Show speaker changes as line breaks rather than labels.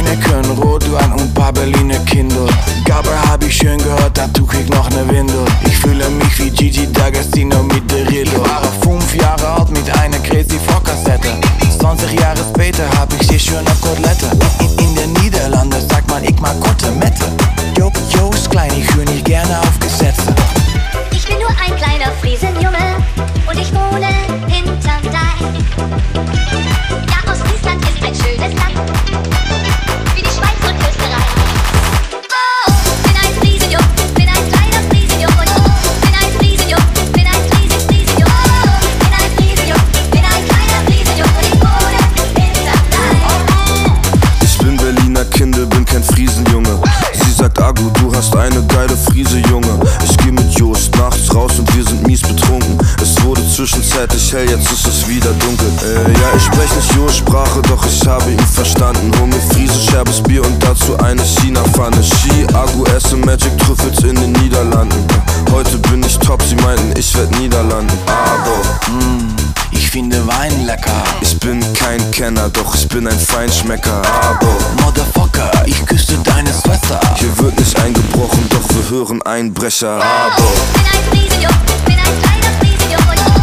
Heineken, Rotwein und paar Berliner Kindle. Gabber hab ich schön gehört, dazu krieg noch ne Windel. Ich fühle mich wie Gigi D'Agostino mit der Rille. Ich war 5 Jahre alt mit einer Crazy Frog-Kassette. 20 Jahre später hab ich sie schöne Kotelette. In den Niederlanden sagt man, ich mag Kotelette. Joost klein, ich höre nicht gerne auf Gesetze.
Ich bin nur ein kleiner Friesenjunge und ich wohne hinterm Deich. Ja, Ostfriesland ist ein schönes Land, wie die Schweiz und Österreich. Oh, bin ein Friesenjung, bin ein kleiner Friesenjung und bin ein Friesenjung, bin ein Friesenjung. Oh, bin ein Friesenjung, bin ein kleiner Friesenjung und ich wohne hinterm Deich.
Ich bin Berliner Kinder, bin kein Friesenjunge. Sie sagt, Agu, du hast eine geile Friese, Junge. Ich geh mit Joost nachts raus und wir sind mies betrunken. Es wurde zwischenzeitlich hell, jetzt ist es wieder dunkel. Ja, ich sprech nicht Joost-Sprache, doch ich habe ihn verstanden. Hol mir Friese, scherbes Bier und dazu eine China-Pfanne. Ski, Agu, esse Magic Trüffels in den Niederlanden. Heute bin ich top, sie meinten, ich werd Niederlanden. Aber
Ich finde Wein lecker.
ich bin kein Kenner, doch ich bin ein Feinschmecker. Aber
Motherfucker, ich küsste deine Schwester.
hier wird nicht eingebrochen, doch wir hören Einbrecher. Aber
Bin ein Friesenjung, bin ein kleiner Friesenjung und